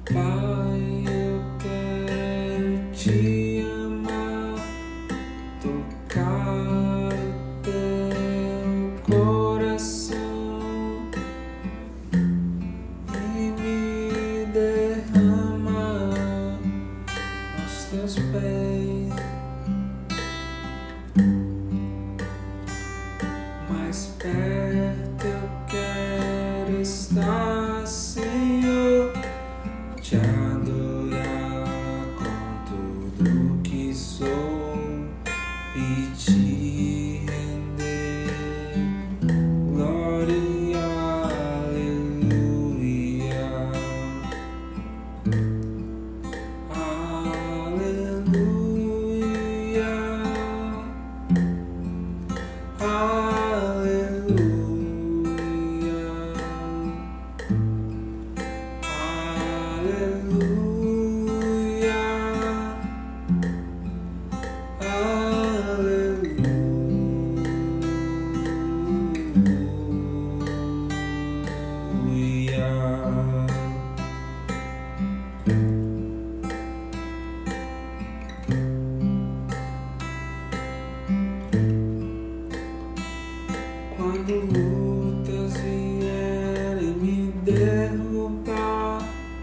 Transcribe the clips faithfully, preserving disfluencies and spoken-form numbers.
Pai, eu quero te amar, tocar o teu coração e me derramar aos teus pés. Mais perto eu quero estar, Senhor, te adorar com tudo que sou e te render glória, aleluia, aleluia, aleluia. Quando lutas vierem me derrubar,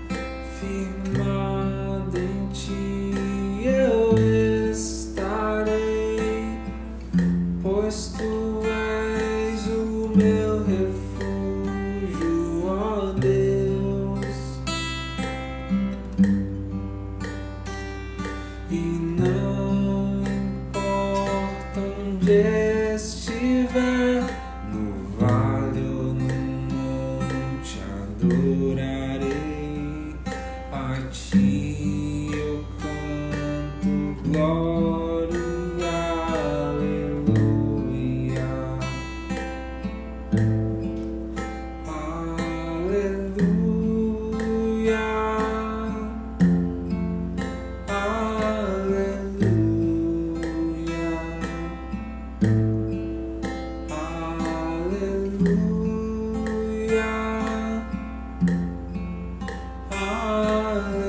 firmado em ti eu estarei, pois tu és o meu refúgio, ó Deus, e não importa onde estiver, no vale ou no monte, adorarei a ti, eu canto glória, aleluia, aleluia, aleluia, aleluia, aleluia.